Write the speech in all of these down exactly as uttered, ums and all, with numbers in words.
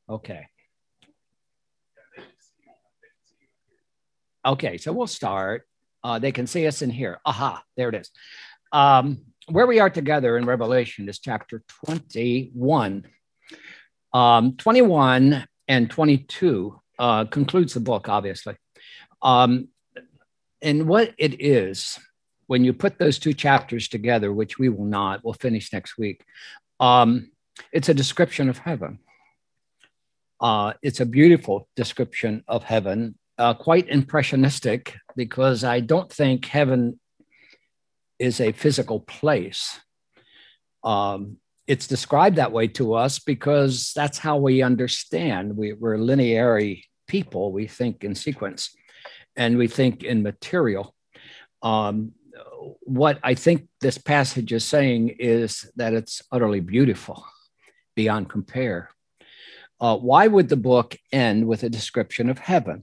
Okay. Okay, so we'll start. Uh, they can see us in here. Aha, there it is. Um, where we are together in Revelation is chapter twenty-one. Um, twenty-one and twenty-two uh, concludes the book, obviously. Um, and what it is, when you put those two chapters together, which we will not, we'll finish next week, um, it's a description of heaven. Uh, it's a beautiful description of heaven, uh, quite impressionistic, because I don't think heaven is a physical place. Um, it's described that way to us because that's how we understand. We, we're linear people. We think in sequence and we think in material. Um, what I think this passage is saying is that it's utterly beautiful, beyond compare. Uh, why would the book end with a description of heaven?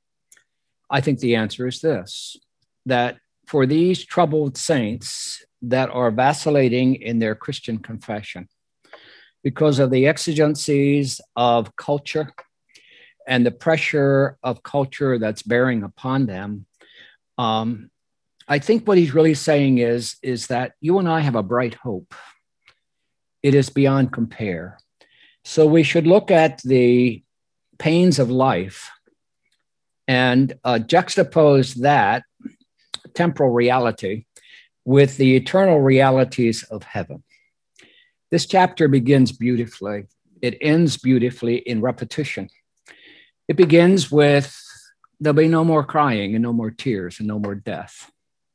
I think the answer is this, that for these troubled saints that are vacillating in their Christian confession because of the exigencies of culture and the pressure of culture that's bearing upon them, um, I think what he's really saying is, is that you and I have a bright hope. It is beyond compare. So we should look at the pains of life and uh, juxtapose that temporal reality with the eternal realities of heaven. This chapter begins beautifully. It ends beautifully in repetition. It begins with, there'll be no more crying and no more tears and no more death.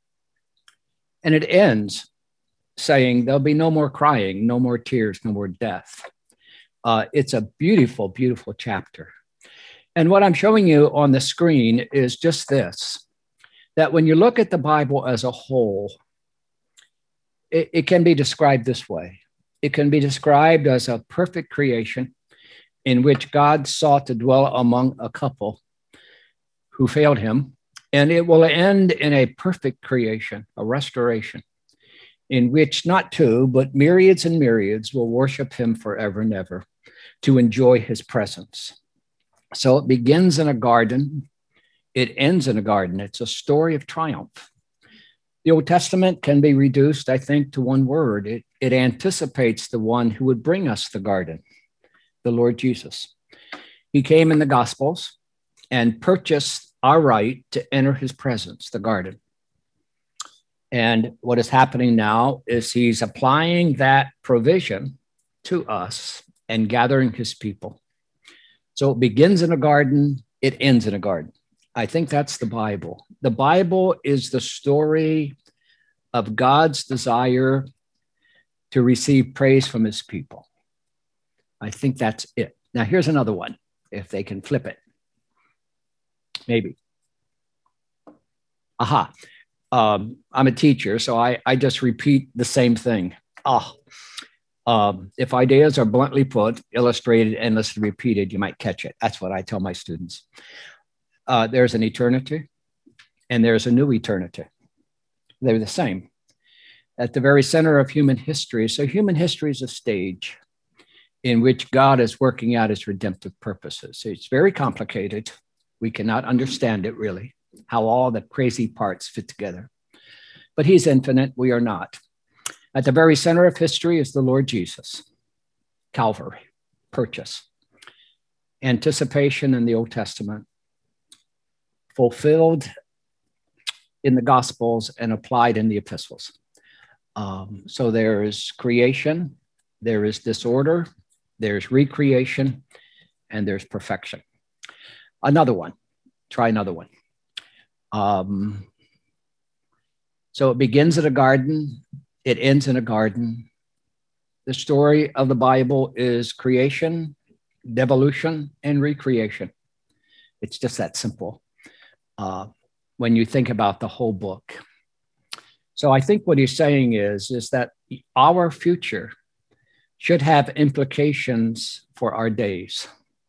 And it ends saying, there'll be no more crying, no more tears, no more death. Uh, it's a beautiful, beautiful chapter. And what I'm showing you on the screen is just this, that when you look at the Bible as a whole, it, it can be described this way. It can be described as a perfect creation in which God sought to dwell among a couple who failed him. And it will end in a perfect creation, a restoration, in which not two, but myriads and myriads will worship him forever and ever to enjoy his presence. So it begins in a garden. It ends in a garden. It's a story of triumph. The Old Testament can be reduced, I think, to one word. It, it anticipates the one who would bring us the garden, the Lord Jesus. He came in the Gospels and purchased our right to enter his presence, the garden. And what is happening now is he's applying that provision to us and gathering his people. So it begins in a garden, it ends in a garden. I think that's the Bible. The Bible is the story of God's desire to receive praise from his people. I think that's it. Now, here's another one, if they can flip it. Maybe. Aha. Um, I'm a teacher, so I, I just repeat the same thing. Ah. Um, if ideas are bluntly put, illustrated, endlessly repeated, you might catch it. That's what I tell my students. Uh, there's an eternity and there's a new eternity. They're the same. At the very center of human history, so human history is a stage in which God is working out his redemptive purposes. So it's very complicated. We cannot understand it really, how all the crazy parts fit together. But he's infinite, we are not. At the very center of history is the Lord Jesus. Calvary, purchase. Anticipation in the Old Testament, fulfilled in the Gospels and applied in the epistles. Um, so there is creation, there is disorder, there's recreation, and there's perfection. Another one, try another one. Um, so it begins at a garden, it ends in a garden. The story of the Bible is creation, devolution, and recreation. It's just that simple uh, when you think about the whole book. So I think what he's saying is, is that our future should have implications for our days.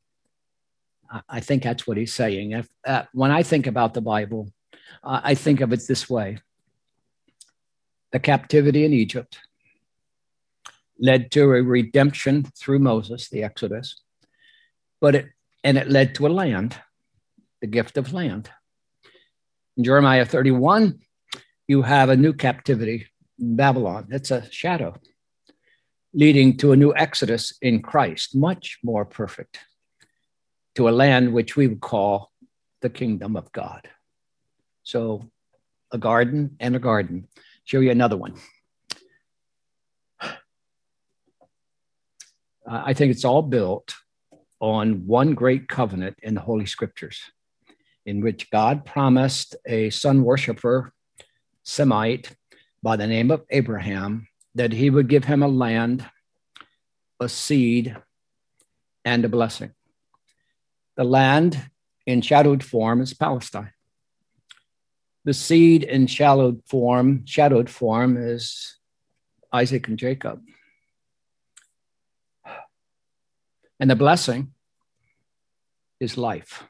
I think that's what he's saying. If, uh, when I think about the Bible, uh, I think of it this way. The captivity in Egypt led to a redemption through Moses, the Exodus. but it, and it led to a land, the gift of land. In Jeremiah thirty-one, you have a new captivity, Babylon. It's a shadow leading to a new exodus in Christ, much more perfect, to a land which we would call the kingdom of God. So a garden and a garden. Show you another one. I think it's all built on one great covenant in the Holy Scriptures, in which God promised a sun worshiper, Semite, by the name of Abraham, that he would give him a land, a seed, and a blessing. The land in shadowed form is Palestine. The seed in shadowed form, shadowed form is Isaac and Jacob. And the blessing is life.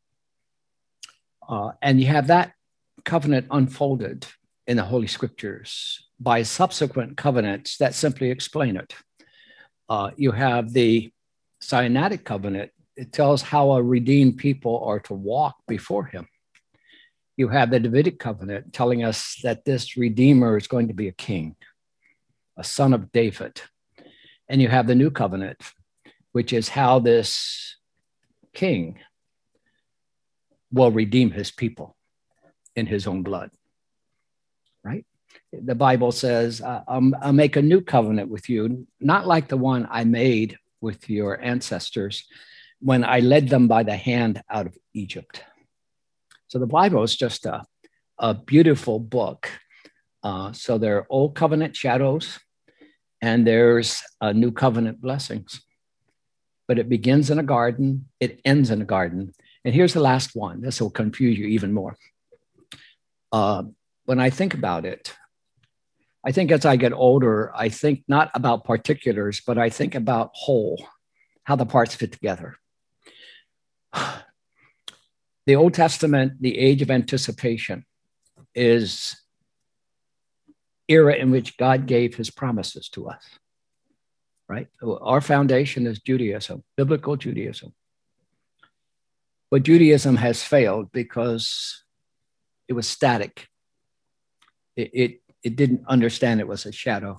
Uh, and you have that covenant unfolded in the Holy Scriptures by subsequent covenants that simply explain it. Uh, you have the Sinaitic covenant. It tells how a redeemed people are to walk before him. You have the Davidic covenant telling us that this Redeemer is going to be a king, a son of David. And you have the new covenant, which is how this king will redeem his people in his own blood, right? The Bible says, uh, I'll, I'll make a new covenant with you, not like the one I made with your ancestors when I led them by the hand out of Egypt. So the Bible is just a, a beautiful book. Uh, so there are old covenant shadows and there's a new covenant blessings. But it begins in a garden, it ends in a garden. And here's the last one. This will confuse you even more. Uh, when I think about it, I think as I get older, I think not about particulars, but I think about whole, how the parts fit together. The Old Testament, the age of anticipation, is era in which God gave his promises to us, right? Our foundation is Judaism, biblical Judaism. But Judaism has failed because it was static. It, it, it didn't understand it was a shadow.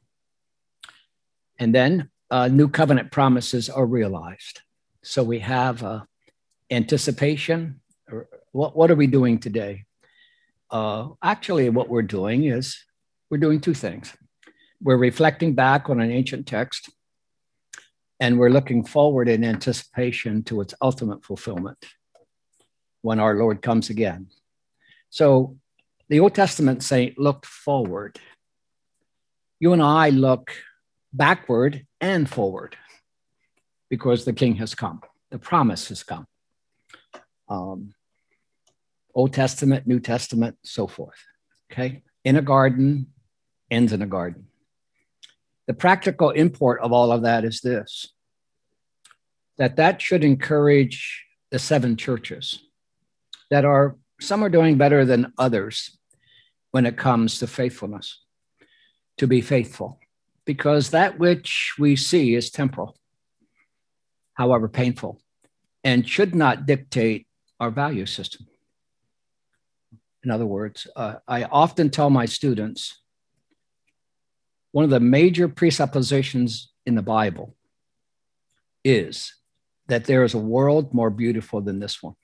And then uh, new covenant promises are realized. So we have uh, anticipation. What, what are we doing today? Uh, actually, what we're doing is we're doing two things. We're reflecting back on an ancient text, and we're looking forward in anticipation to its ultimate fulfillment when our Lord comes again. So the Old Testament saint looked forward. You and I look backward and forward because the King has come. The promise has come. Um, Old Testament, New Testament, so forth. Okay? In a garden, ends in a garden. The practical import of all of that is this, that that should encourage the seven churches that are, some are doing better than others when it comes to faithfulness, to be faithful, because that which we see is temporal, however painful, and should not dictate our value system. In other words, uh, I often tell my students, one of the major presuppositions in the Bible is that there is a world more beautiful than this one.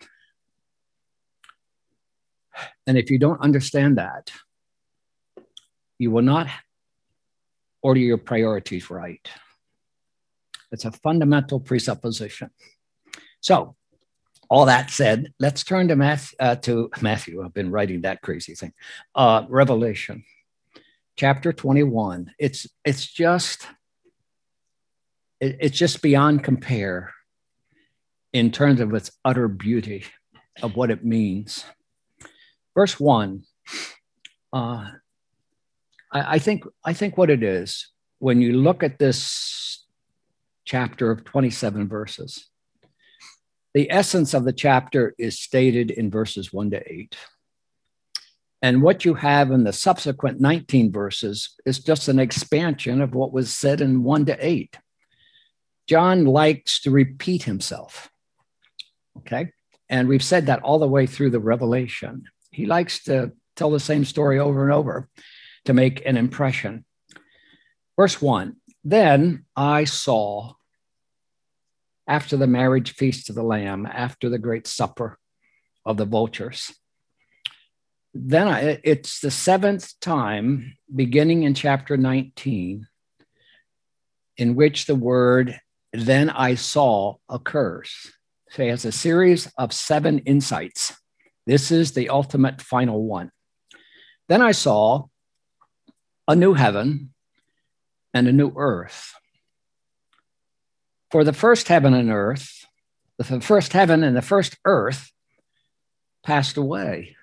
And if you don't understand that, you will not order your priorities right. It's a fundamental presupposition. So, all that said, let's turn to, Matthew, uh, to Matthew. I've been writing that crazy thing. Uh, Revelation, chapter twenty-one. It's it's just it, it's just beyond compare in terms of its utter beauty of what it means. Verse one. Uh, I, I think I think what it is when you look at this chapter of twenty-seven verses. The essence of the chapter is stated in verses one to eight. And what you have in the subsequent nineteen verses is just an expansion of what was said in one to eight. John likes to repeat himself, okay? And we've said that all the way through the Revelation. He likes to tell the same story over and over to make an impression. Verse one, then I saw, after the marriage feast of the Lamb, after the great supper of the vultures, then I, it's the seventh time, beginning in chapter nineteen, in which the word then I saw occurs. So he has a series of seven insights. This is the ultimate final one. Then I saw a new heaven and a new earth. For the first heaven and earth, the first heaven and the first earth passed away.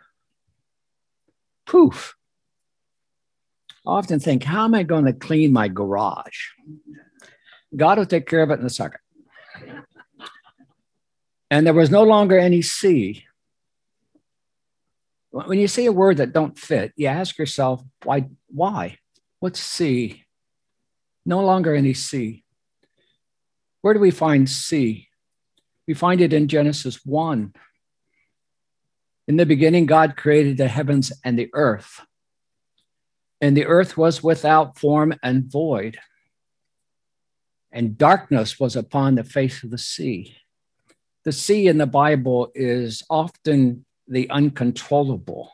Poof. I often think, how am I going to clean my garage? God will take care of it in a second. And there was no longer any sea. When you see a word that don't fit, you ask yourself, why? Why? What's sea? No longer any sea. Where do we find sea? We find it in Genesis one. In the beginning, God created the heavens and the earth. And the earth was without form and void. And darkness was upon the face of the sea. The sea in the Bible is often the uncontrollable.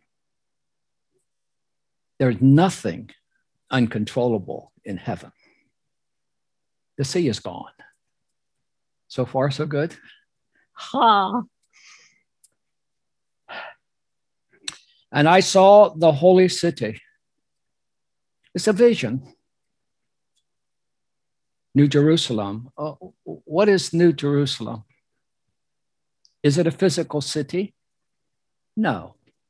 There's nothing uncontrollable in heaven. The sea is gone. So far, so good. Ha! And I saw the holy city. It's a vision. New Jerusalem. Uh, what is New Jerusalem? Is it a physical city? No.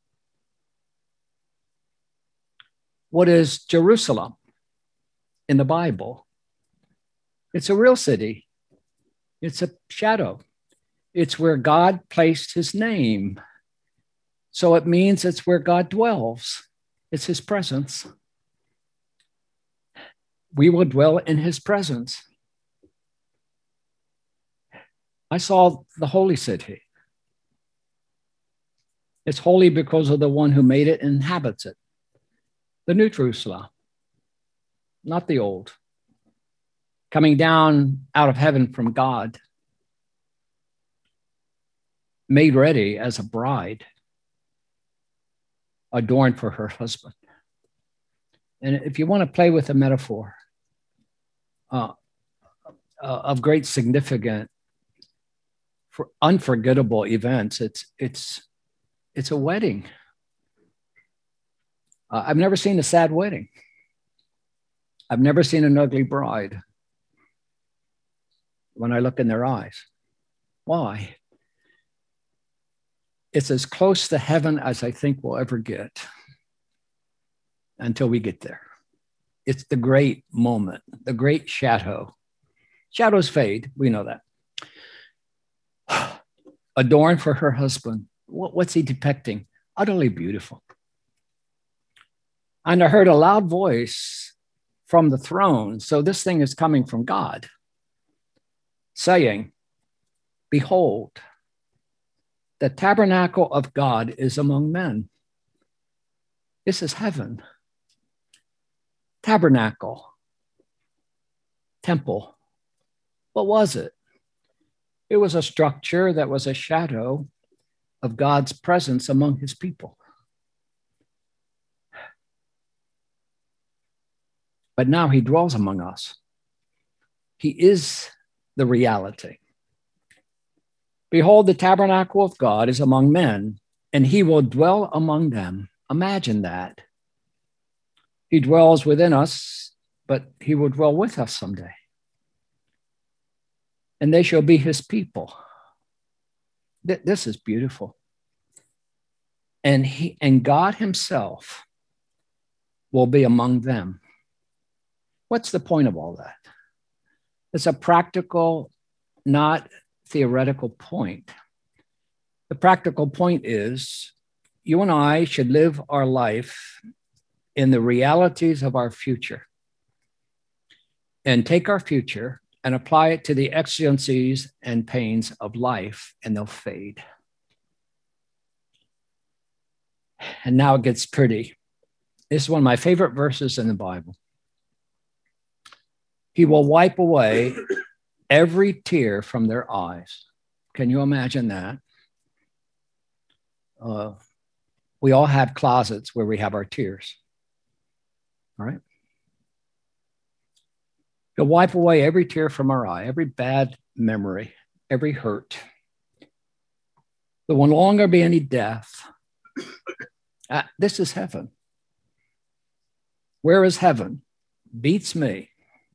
What is Jerusalem in the Bible? It's a real city. It's a shadow. It's where God placed his name. So it means it's where God dwells. It's his presence. We will dwell in his presence. I saw the holy city. It's holy because of the one who made it and inhabits it. The New Jerusalem, not the old. Coming down out of heaven from God, made ready as a bride, adorned for her husband. And if you want to play with a metaphor uh, uh, of great significance for unforgettable events, it's it's it's a wedding. Uh, I've never seen a sad wedding. I've never seen an ugly bride when I look in their eyes. Why? It's as close to heaven as I think we'll ever get until we get there. It's the great moment, the great shadow. Shadows fade, we know that. Adorned for her husband. What's he depicting? Utterly beautiful. And I heard a loud voice from the throne. So this thing is coming from God, saying, behold, the tabernacle of God is among men. This is heaven. Tabernacle, temple. What was it? It was a structure that was a shadow of God's presence among his people. But now he dwells among us. He is the reality. Behold, the tabernacle of God is among men, and he will dwell among them. Imagine that. He dwells within us, but he will dwell with us someday. And they shall be his people. Th- this is beautiful. And he and God himself will be among them. What's the point of all that? It's a practical, not theoretical point. The practical point is you and I should live our life in the realities of our future and take our future and apply it to the exigencies and pains of life, and they'll fade. And now it gets pretty. This is one of my favorite verses in the Bible. He will wipe away every tear from their eyes. Can you imagine that? Uh, we all have closets where we have our tears. All right. He'll wipe away every tear from our eye, every bad memory, every hurt. There will no longer be any death. Uh, this is heaven. Where is heaven? Beats me.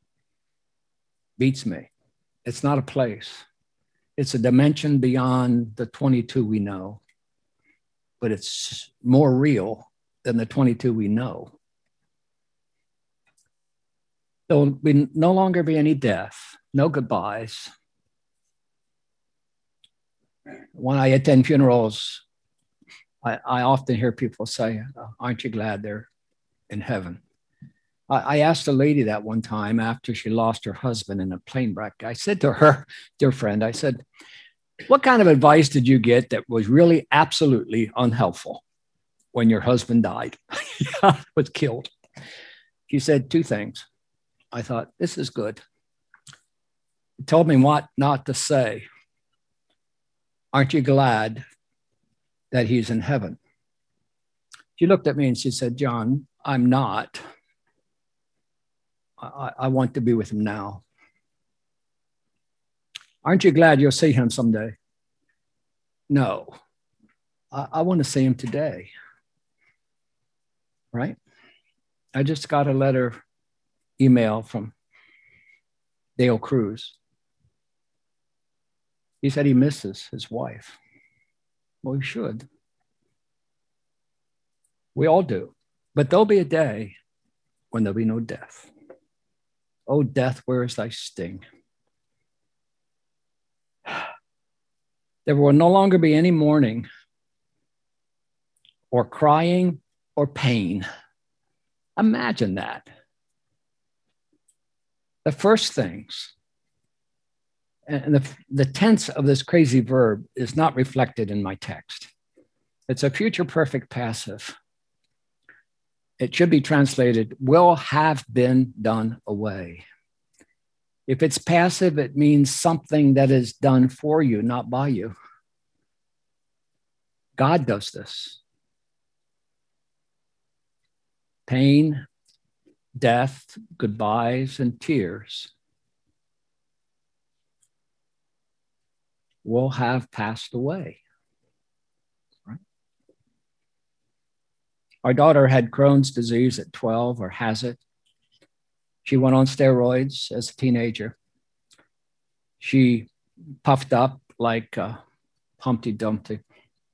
Beats me. It's not a place. It's a dimension beyond the twenty-two we know, but it's more real than the twenty-two we know. There will be no longer be any death, no goodbyes. When I attend funerals, I, I often hear people say, aren't you glad they're in heaven? I, I asked a lady that one time after she lost her husband in a plane wreck. I said to her, dear friend, I said, what kind of advice did you get that was really absolutely unhelpful when your husband died, was killed? She said two things. I thought, this is good. He told me what not to say. Aren't you glad that he's in heaven? She looked at me and she said, John, I'm not. I, I want to be with him now. Aren't you glad you'll see him someday? No, I, I want to see him today. Right? I just got a letter, email from Dale Cruz. He said he misses his wife. Well, he should. We all do. But there'll be a day when there'll be no death. Oh, death, where is thy sting? There will no longer be any mourning or crying or pain. Imagine that. The first things, and the, the tense of this crazy verb is not reflected in my text. It's a future perfect passive. It should be translated, will have been done away. If it's passive, it means something that is done for you, not by you. God does this. Pain, death, goodbyes, and tears will have passed away. Right? Our daughter had Crohn's disease at twelve, or has it. She went on steroids as a teenager. She puffed up like uh, Humpty Dumpty.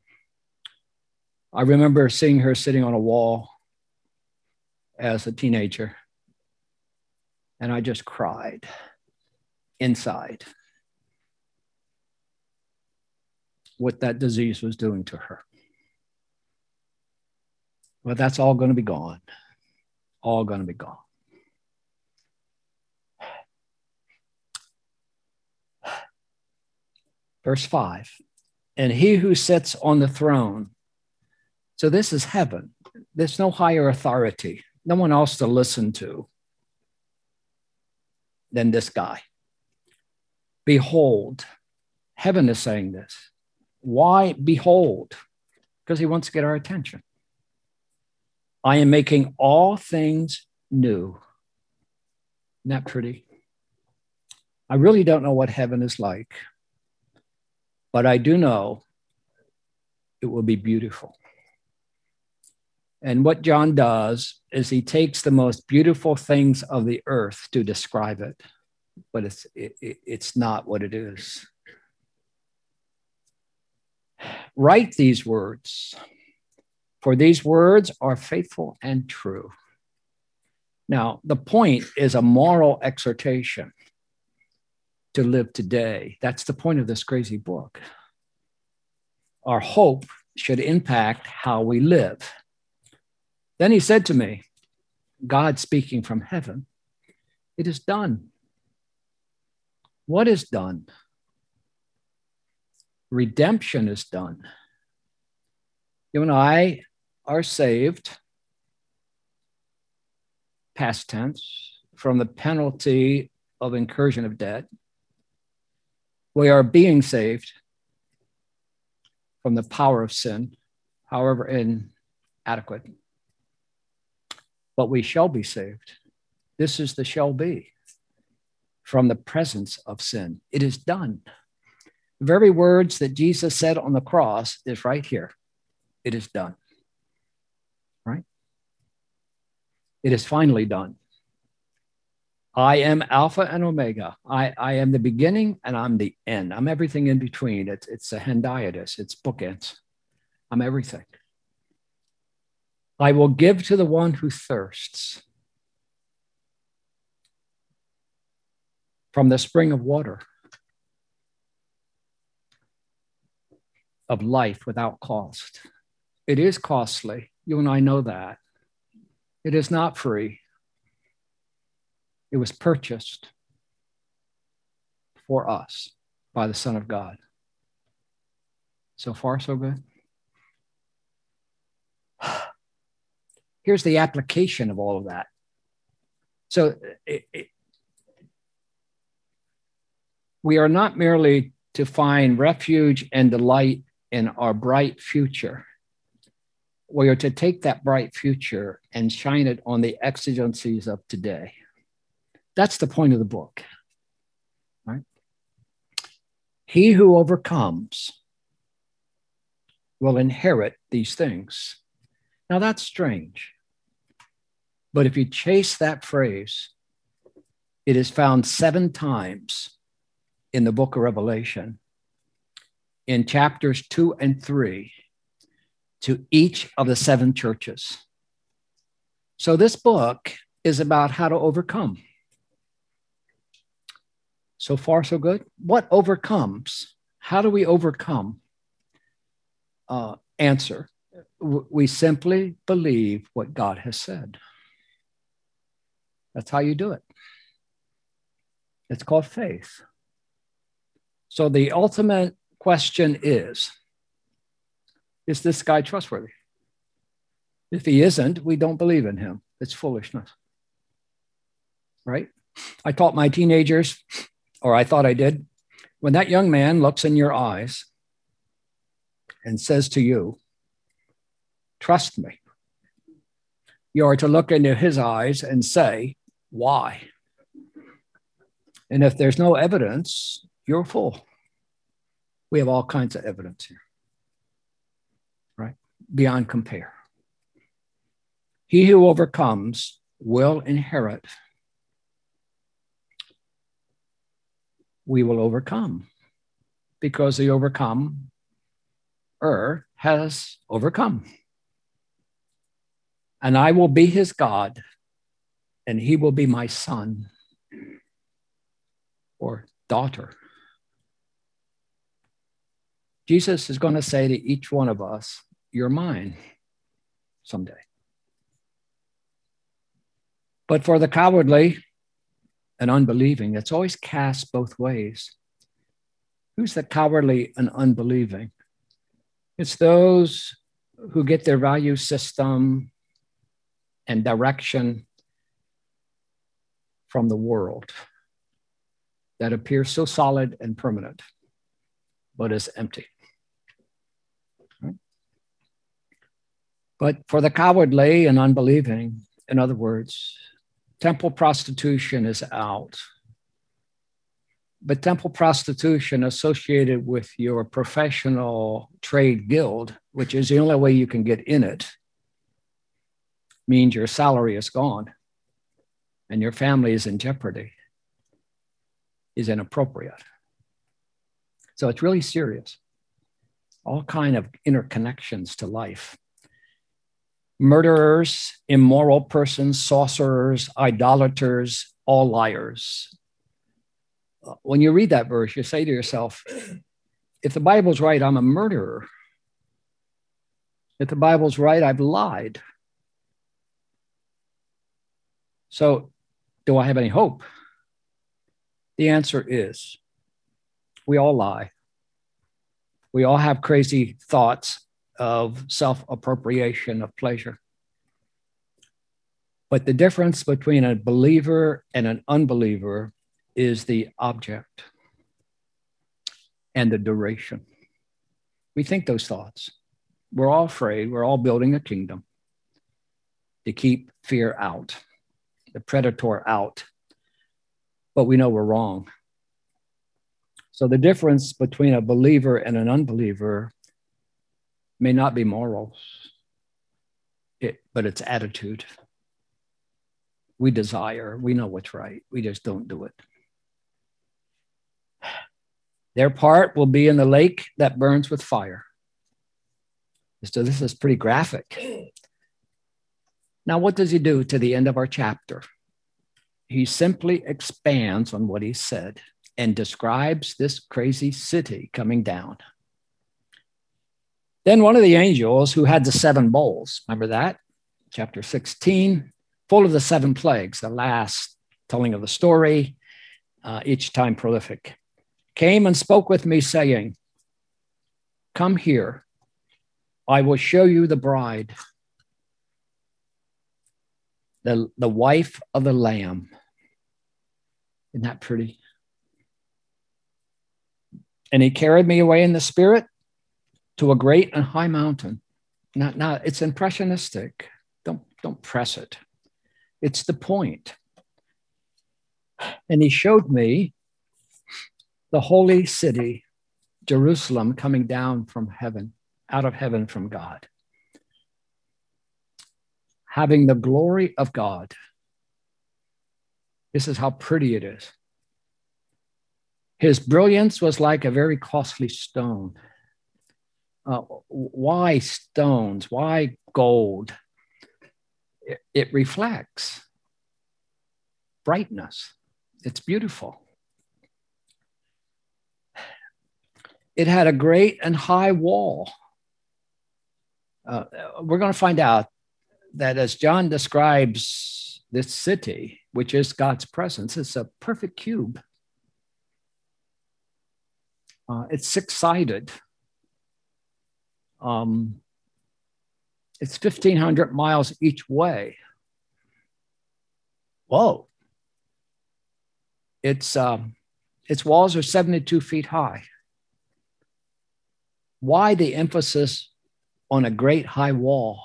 I remember seeing her sitting on a wall as a teenager, and I just cried inside what that disease was doing to her. Well, that's all going to be gone. All going to be gone. Verse five, and he who sits on the throne. So this is heaven. There's no higher authority, no one else to listen to than this guy. Behold, heaven is saying this. Why behold? Because he wants to get our attention. I am making all things new. Isn't that pretty? I really don't know what heaven is like, but I do know it will be beautiful. And what John does is he takes the most beautiful things of the earth to describe it, but it's, it, it's not what it is. Write these words, for these words are faithful and true. Now, the point is a moral exhortation to live today. That's the point of this crazy book. Our hope should impact how we live. Then he said to me, God speaking from heaven, it is done. What is done? Redemption is done. You and I are saved, past tense, from the penalty of incursion of debt. We are being saved from the power of sin, however inadequate. But we shall be saved. This is the shall be, from the presence of sin. It is done. The very words that Jesus said on the cross is right here. It is done. Right? It is finally done. I am Alpha and Omega. I, I am the beginning and I'm the end. I'm everything in between. It's, it's a hendiadys. It's bookends. I'm everything. I will give to the one who thirsts from the spring of water of life without cost. It is costly. You and I know that. It is not free. It was purchased for us by the Son of God. So far, so good. Here's the application of all of that. So it, it, we are not merely to find refuge and delight in our bright future. We are to take that bright future and shine it on the exigencies of today. That's the point of the book, right? He who overcomes will inherit these things. Now that's strange. But if you chase that phrase, it is found seven times in the book of Revelation, in chapters two and three, to each of the seven churches. So this book is about how to overcome. So far, so good. What overcomes? How do we overcome? Uh, answer. We simply believe what God has said. That's how you do it. It's called faith. So the ultimate question is, is this guy trustworthy? If he isn't, we don't believe in him. It's foolishness. Right? I taught my teenagers, or I thought I did, when that young man looks in your eyes and says to you, trust me, you are to look into his eyes and say, why? And if there's no evidence, you're a fool. We have all kinds of evidence here, right? Beyond compare. He who overcomes will inherit. We will overcome because the overcomer has overcome. And I will be his God, and he will be my son or daughter. Jesus is going to say to each one of us, you're mine someday. But for the cowardly and unbelieving, it's always cast both ways. Who's the cowardly and unbelieving? It's those who get their value system and direction from the world that appears so solid and permanent, but is empty. Right? But for the cowardly and unbelieving, in other words, temple prostitution is out. But temple prostitution associated with your professional trade guild, which is the only way you can get in it, means your salary is gone and your family is in jeopardy, is inappropriate. So it's really serious. All kind of interconnections to life. Murderers, immoral persons, sorcerers, idolaters, all liars. When you read that verse, you say to yourself, if the Bible's right, I'm a murderer. If the Bible's right, I've lied. So do I have any hope? The answer is we all lie. We all have crazy thoughts of self-appropriation of pleasure. But the difference between a believer and an unbeliever is the object and the duration. We think those thoughts. We're all afraid. We're all building a kingdom to keep fear out, the predator out. But we know we're wrong. So the difference between a believer and an unbeliever may not be morals, it, but it's attitude. We desire, we know what's right. We just don't do it. Their part will be in the lake that burns with fire. So this is pretty graphic. Now, what does he do to the end of our chapter? He simply expands on what he said and describes this crazy city coming down. Then one of the angels who had the seven bowls, remember that? Chapter sixteen, full of the seven plagues, the last telling of the story, uh, each time prolific, came and spoke with me saying, come here, I will show you the bride, the, the wife of the Lamb. Isn't that pretty? And he carried me away in the spirit to a great and high mountain. Now, now it's impressionistic. Don't, don't press it. It's the point. And he showed me the holy city, Jerusalem, coming down from heaven, out of heaven from God, having the glory of God. This is how pretty it is. His brilliance was like a very costly stone. Uh, why stones? Why gold? It, it reflects brightness. It's beautiful. It had a great and high wall. Uh, we're going to find out that as John describes this city, which is God's presence, it's a perfect cube. Uh, it's six-sided. Um, it's fifteen hundred miles each way. Whoa. Its, um, its walls are seventy-two feet high. Why the emphasis on a great high wall?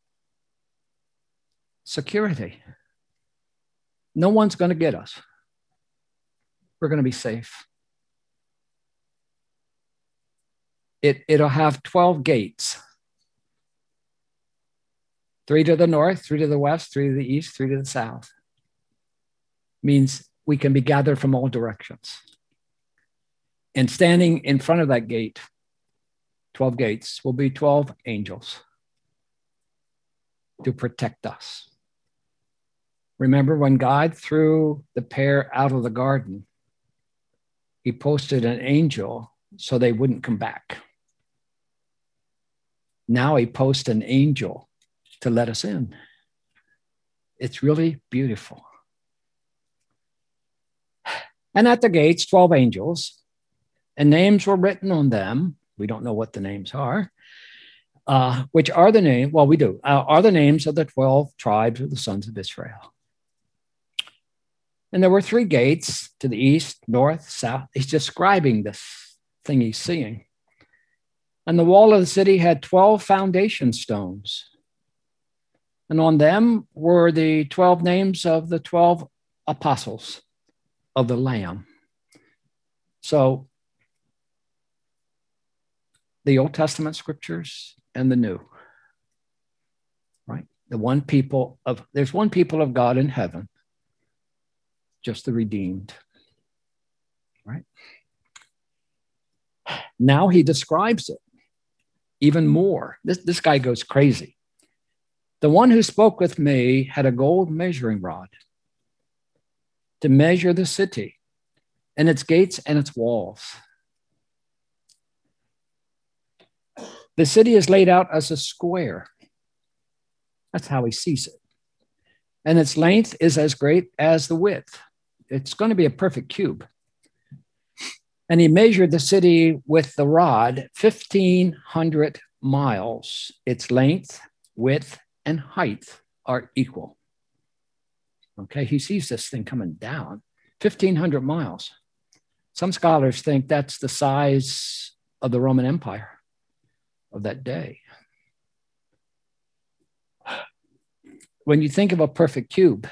Security. No one's going to get us. We're going to be safe. It, it'll have twelve gates. Three to the north, three to the west, three to the east, three to the south. Means we can be gathered from all directions. And standing in front of that gate, twelve gates, will be twelve angels to protect us. Remember when God threw the pair out of the garden, he posted an angel so they wouldn't come back. Now he posts an angel to let us in. It's really beautiful. And at the gates, twelve angels, and names were written on them. We don't know what the names are, uh, which are the name, well, we do, uh, are the names of the twelve tribes of the sons of Israel. And there were three gates to the east, north, south. He's describing this thing he's seeing. And the wall of the city had twelve foundation stones. And on them were the twelve names of the twelve apostles of the Lamb. So the Old Testament scriptures and the New, right? The one people of, there's one people of God in heaven, just the redeemed, right? Now he describes it even more. This, this guy goes crazy. The one who spoke with me had a gold measuring rod to measure the city and its gates and its walls. The city is laid out as a square. That's how he sees it. And its length is as great as the width. It's going to be a perfect cube. And he measured the city with the rod, fifteen hundred miles. Its length, width, and height are equal. Okay, he sees this thing coming down, fifteen hundred miles. Some scholars think that's the size of the Roman Empire of that day. When you think of a perfect cube,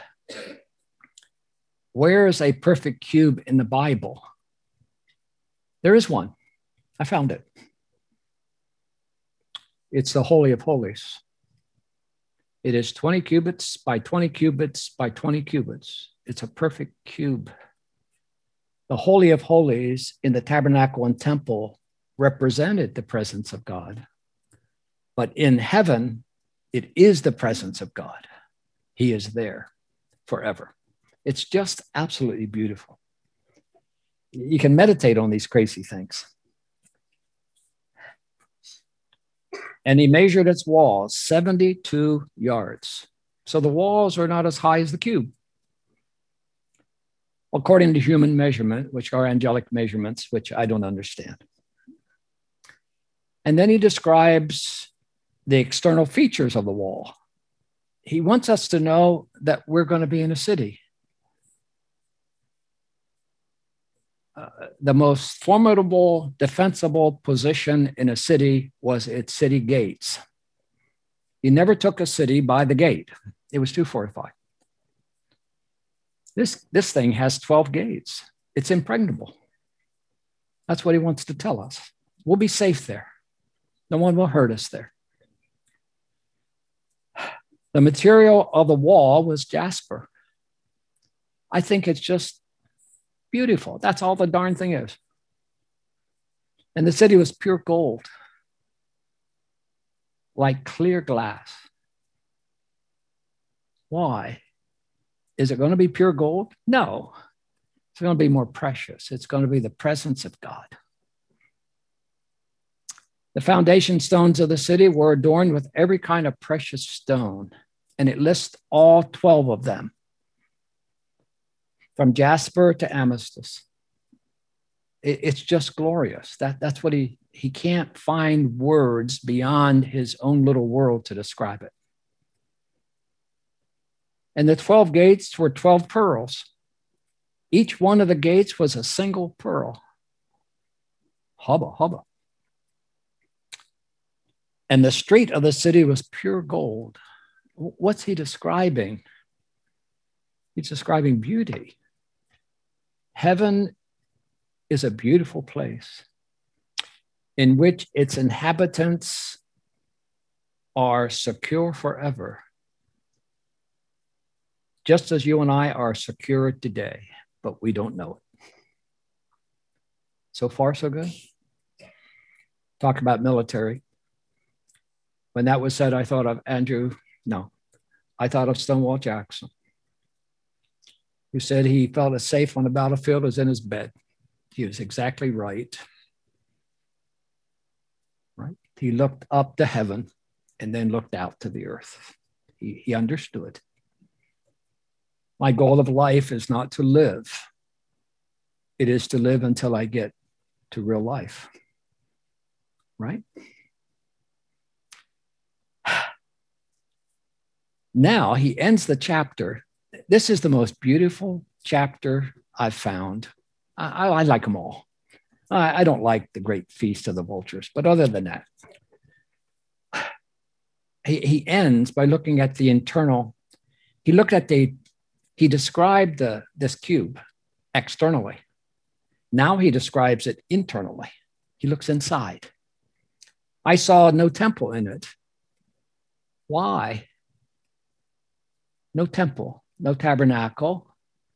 where is a perfect cube in the Bible? There is one. I found it. It's the Holy of Holies. It is twenty cubits by twenty cubits by twenty cubits. It's a perfect cube. The Holy of Holies in the tabernacle and temple represented the presence of God. But in heaven, it is the presence of God. He is there forever. It's just absolutely beautiful. You can meditate on these crazy things. And he measured its walls, seventy-two yards. So the walls are not as high as the cube. According to human measurement, which are angelic measurements, which I don't understand. And then he describes the external features of the wall. He wants us to know that we're going to be in a city. Uh, the most formidable, defensible position in a city was its city gates. He never took a city by the gate. It was too fortified. This, this thing has twelve gates. It's impregnable. That's what he wants to tell us. We'll be safe there. No one will hurt us there. The material of the wall was jasper. I think it's just beautiful. That's all the darn thing is. And the city was pure gold, like clear glass. Why? Is it going to be pure gold? No. It's going to be more precious. It's going to be the presence of God. The foundation stones of the city were adorned with every kind of precious stone, and it lists all twelve of them, from jasper to amethyst. It, it's just glorious. That, that's what he, he can't find words beyond his own little world to describe it. And the twelve gates were twelve pearls. Each one of the gates was a single pearl. Hubba, hubba. And the street of the city was pure gold. What's he describing? He's describing beauty. Heaven is a beautiful place in which its inhabitants are secure forever, just as you and I are secure today, but we don't know it. So far, so good. Talk about military. When that was said, I thought of Andrew, no, I thought of Stonewall Jackson, who said he felt as safe on the battlefield as in his bed. He was exactly right. Right? He looked up to heaven and then looked out to the earth. He, he understood. My goal of life is not to live. It is to live until I get to real life. Right? Now he ends the chapter. This is the most beautiful chapter I've found. I, I like them all. I, I don't like the great feast of the vultures, but other than that, he, he ends by looking at the internal. He looked at the, he described the, this cube externally. Now he describes it internally. He looks inside. I saw no temple in it. Why? No temple, no tabernacle,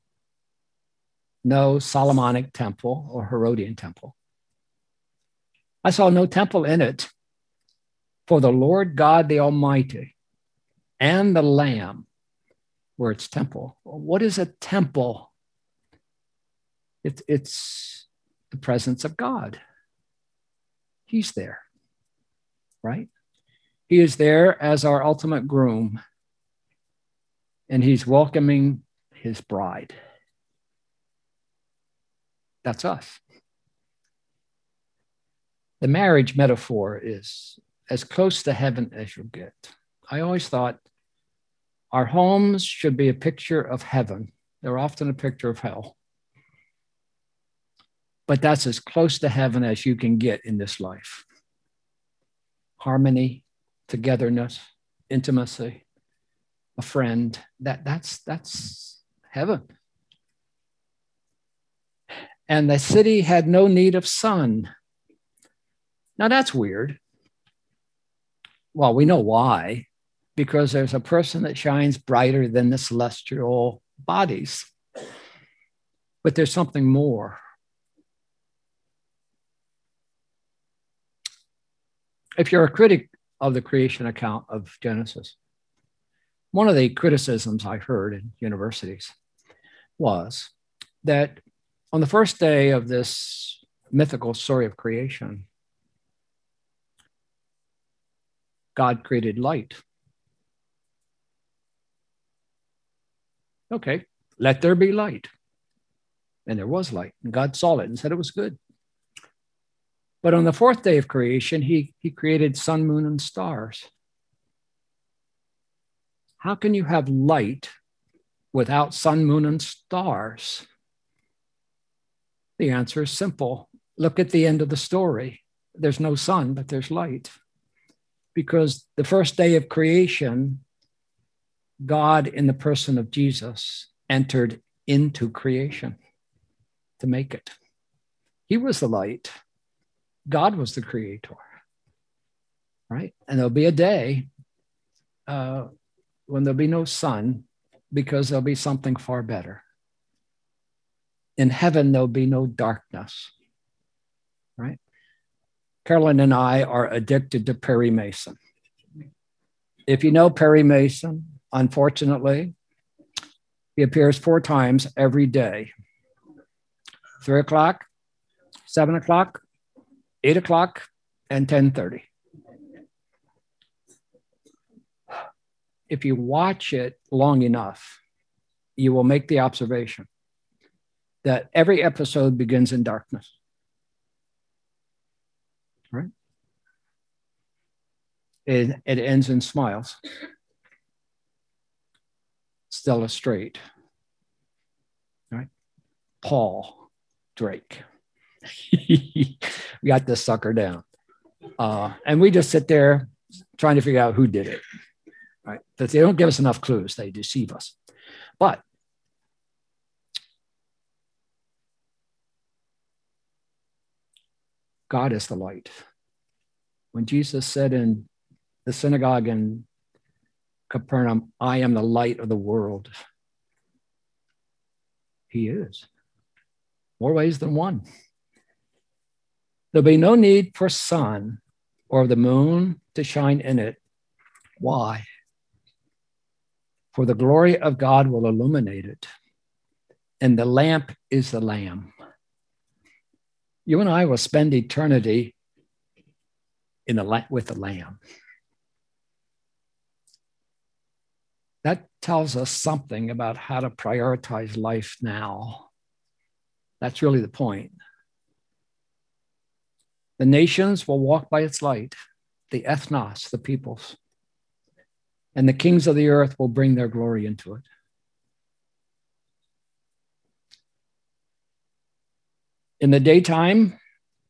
no Solomonic temple or Herodian temple. I saw no temple in it, for the Lord God the Almighty and the Lamb were its temple. What is a temple? It, it's the presence of God. He's there, right? He is there as our ultimate groom, and he's welcoming his bride. That's us. The marriage metaphor is as close to heaven as you'll get. I always thought our homes should be a picture of heaven. They're often a picture of hell. But that's as close to heaven as you can get in this life. Harmony, togetherness, intimacy, a friend, that, that's, that's heaven. And the city had no need of sun. Now that's weird. Well, we know why. Because there's a person that shines brighter than the celestial bodies. But there's something more. If you're a critic of the creation account of Genesis, one of the criticisms I heard in universities was that on the first day of this mythical story of creation, God created light. Okay, let there be light. And there was light. And God saw it and said it was good. But on the fourth day of creation, he, he created sun, moon, and stars. How can you have light without sun, moon, and stars? The answer is simple. Look at the end of the story. There's no sun, but there's light. Because the first day of creation, God, in the person of Jesus, entered into creation to make it. He was the light. God was the creator, right? And there'll be a day uh, when there'll be no sun because there'll be something far better. In heaven, there'll be no darkness, right? Carolyn and I are addicted to Perry Mason. If you know Perry Mason, unfortunately, he appears four times every day. Three o'clock, seven o'clock, eight o'clock, and ten thirty. If you watch it long enough, you will make the observation that every episode begins in darkness. Right? It, it ends in smiles. Stella Strait. Right? Paul Drake. We got this sucker down. Uh, and we just sit there trying to figure out who did it. Right? But they don't give us enough clues. They deceive us. But God is the light. When Jesus said in the synagogue in Capernaum, I am the light of the world, he is. More ways than one. There'll be no need for sun or the moon to shine in it. Why? For the glory of God will illuminate it, and the lamp is the Lamb. You and I will spend eternity in the, with the Lamb. That tells us something about how to prioritize life now. That's really the point. The nations will walk by its light, the ethnos, the peoples, and the kings of the earth will bring their glory into it. In the daytime,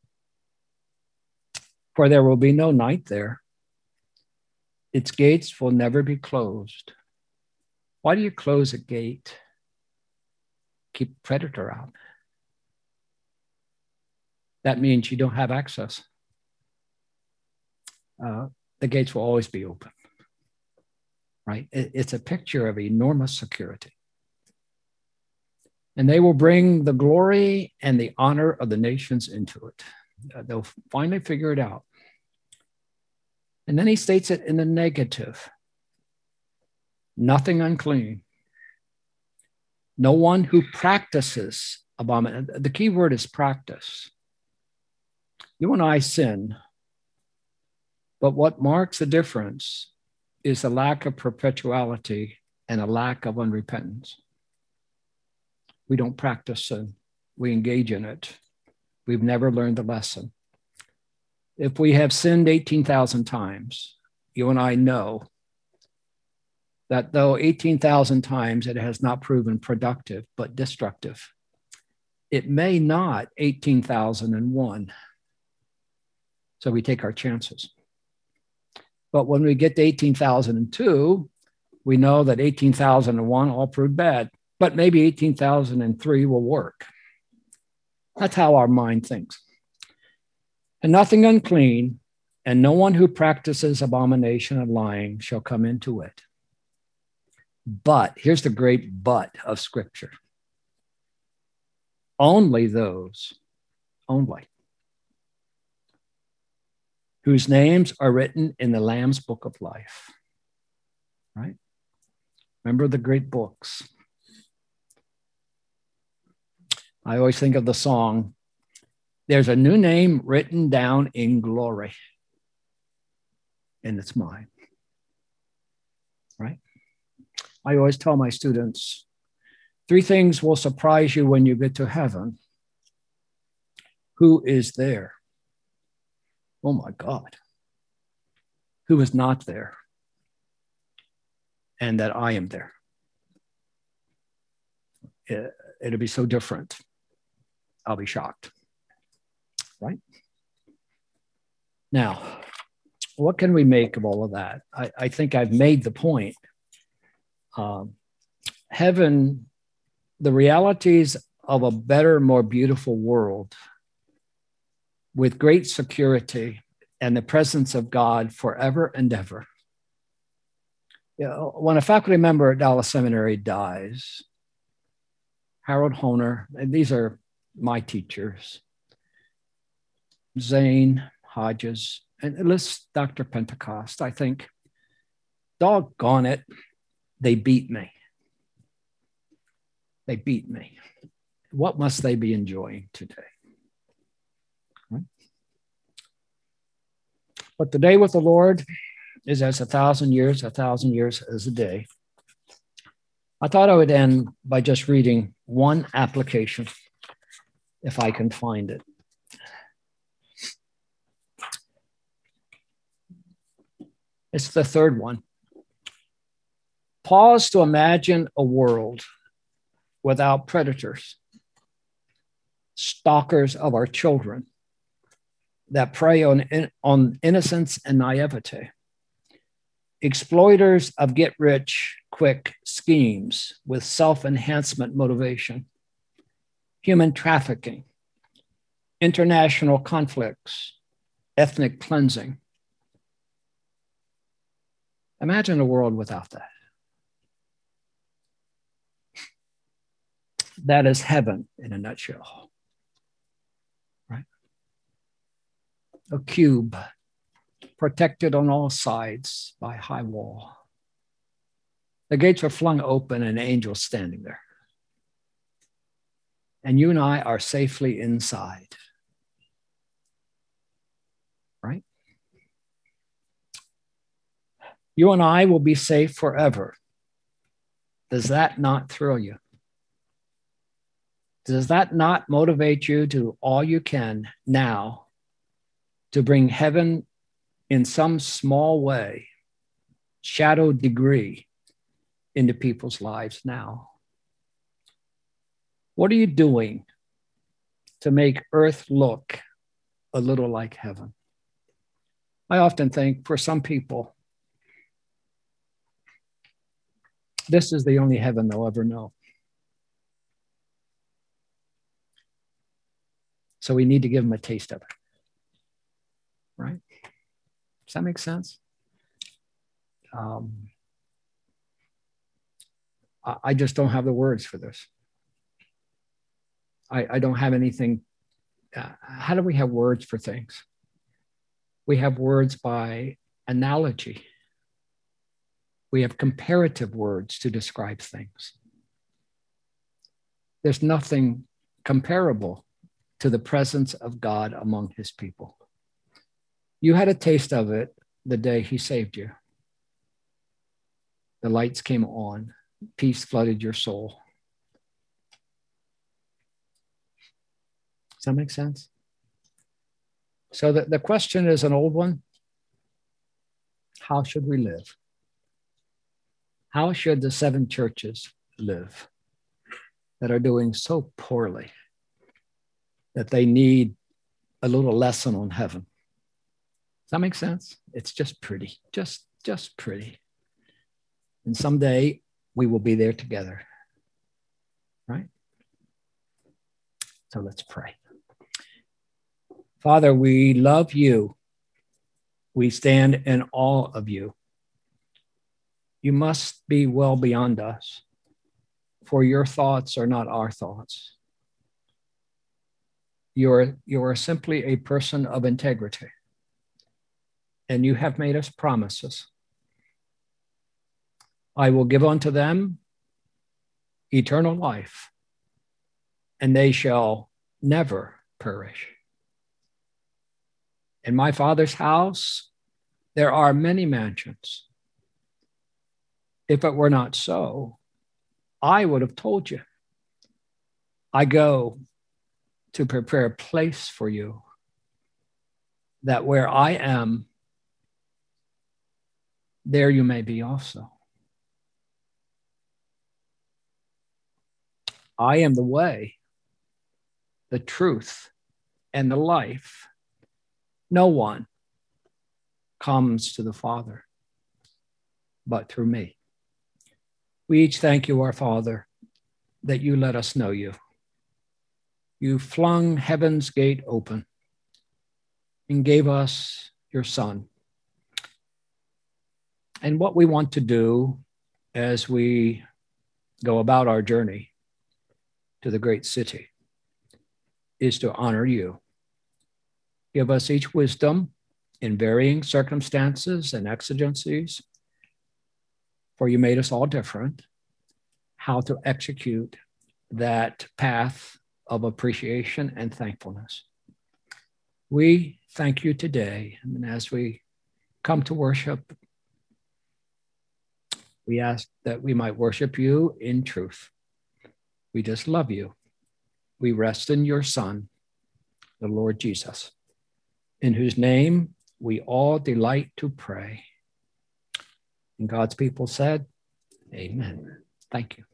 for there will be no night there, its gates will never be closed. Why do you close a gate? Keep predator out. That means you don't have access. Uh, the gates will always be open, right? It, it's a picture of enormous security. And they will bring the glory and the honor of the nations into it. Uh, they'll finally figure it out. And then he states it in the negative. Nothing unclean. No one who practices abomination. The key word is practice. You and I sin, but what marks the difference is a lack of perpetuality and a lack of unrepentance. We don't practice sin. We engage in it. We've never learned the lesson. If we have sinned eighteen thousand times, you and I know that though eighteen thousand times it has not proven productive, but destructive, it may not eighteen thousand one. So we take our chances. But when we get to eighteen thousand two, we know that eighteen thousand one all proved bad, but maybe eighteen thousand three will work. That's how our mind thinks. And nothing unclean, and no one who practices abomination and lying shall come into it. But here's the great but of Scripture. Only those, only, whose names are written in the Lamb's book of life. Right? Remember the great books. I always think of the song, there's a new name written down in glory, and it's mine. Right? I always tell my students, three things will surprise you when you get to heaven. Who is there? Oh my God. Who is not there? And that I am there. It, it'll be so different. I'll be shocked. Right? Now, what can we make of all of that? I, I think I've made the point. Um, heaven, the realities of a better, more beautiful world with great security and the presence of God forever and ever. You know, when a faculty member at Dallas Seminary dies, Harold Honer, and these are my teachers, Zane Hodges, and list Doctor Pentecost, I think, doggone it, they beat me. They beat me. What must they be enjoying today? Right? But the day with the Lord is as a thousand years, a thousand years as a day. I thought I would end by just reading one application, if I can find it. It's the third one. Pause to imagine a world without predators, stalkers of our children that prey on, on innocence and naivete, exploiters of get-rich-quick schemes with self-enhancement motivation, human trafficking, international conflicts, ethnic cleansing. Imagine a world without that. That is heaven in a nutshell, right? A cube protected on all sides by a high wall. The gates are flung open and angels standing there. And you and I are safely inside, right? You and I will be safe forever. Does that not thrill you? Does that not motivate you to all you can now to bring heaven in some small way, shadow degree, into people's lives now? What are you doing to make earth look a little like heaven? I often think for some people, this is the only heaven they'll ever know. So we need to give them a taste of it, right? Does that make sense? Um, I, I just don't have the words for this. I, I don't have anything. Uh, how do we have words for things? We have words by analogy. We have comparative words to describe things. There's nothing comparable to the presence of God among his people. You had a taste of it the day he saved you. The lights came on, peace flooded your soul. Does that make sense? So the, the question is an old one. How should we live? How should the seven churches live that are doing so poorly that they need a little lesson on heaven? Does that make sense? It's just pretty, just, just pretty. And someday we will be there together, right? So let's pray. Father, we love you. We stand in awe of you. You must be well beyond us, for your thoughts are not our thoughts. You're, you're simply a person of integrity, and you have made us promises. I will give unto them eternal life, and they shall never perish. In my Father's house, there are many mansions. If it were not so, I would have told you. I go to prepare a place for you, that where I am, there you may be also. I am the way, the truth, and the life. No one comes to the Father but through me. We each thank you, our Father, that you let us know you. You flung heaven's gate open and gave us your Son. And what we want to do as we go about our journey to the great city is to honor you. Give us each wisdom in varying circumstances and exigencies, for you made us all different, how to execute that path of appreciation and thankfulness. We thank you today, and as we come to worship, we ask that we might worship you in truth. We just love you. We rest in your Son, the Lord Jesus, in whose name we all delight to pray. And God's people said, amen. Thank you.